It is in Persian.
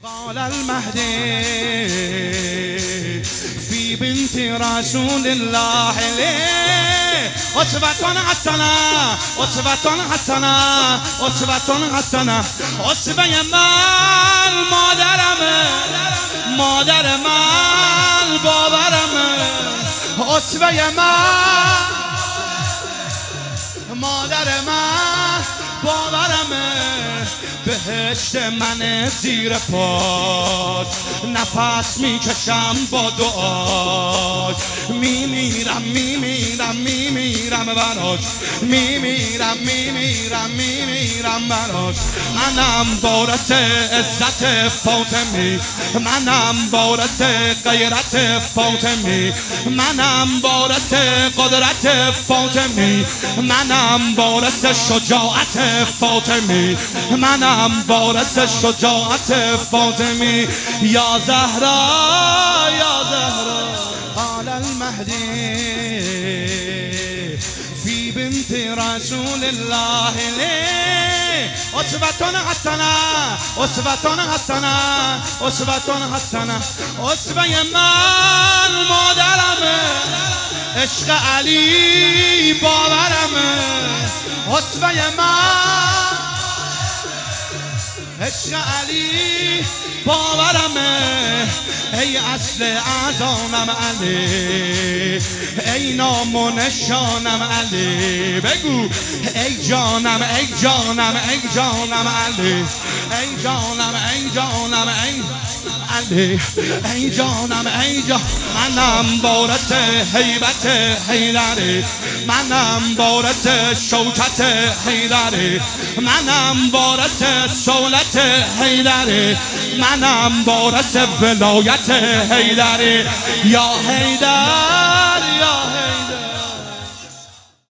قال المهدي في بنت رسول الله ليه أسوة حسنة أسوة حسنة أسوة حسنة أسوة مال مادر مال باورم أسوة مادر من باورمه بهشت من زیر پاش نفس میکشم با دعاش میمیرم براش میمیرم براش منم وارث عزت فاطمی منم وارث غیرت فاطمی منم وارث قدرت فاطمی منم وارث شجاعت فاطمی منم وارث شجاعت فاطمی یا زهرا یا زهرا قال المهدی في بنت رسول الله ليه أسوة حسنة أسوة حسنة أسوة حسنة أسوة من مادرمه عشق علی باورمه أسوة من عشق علی باورمه ای اصل اعظامم علی ای نام و نشانم علی بگو ای جانم ای جانم ای جانم علی ای جانم ای جانم ای علی ای جانم ای جانم منم وارث هیبت حیدری منم وارث شوکت حیدری منم وارث سولت حیدری منم وارث ولایت حیدری یا حیدر